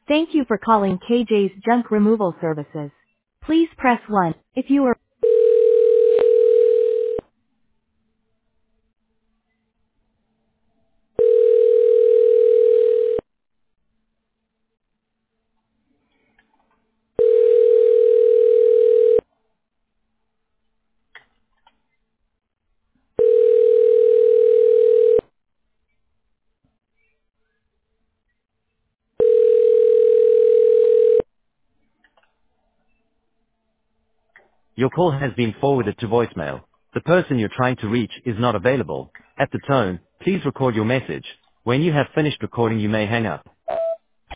Thank you for calling KJ's Junk Removal Services. Please press 1 if you are. Your call has been forwarded to voicemail. The person you're trying to reach is not available. At the tone, please record your message. When you have finished recording, you may hang up.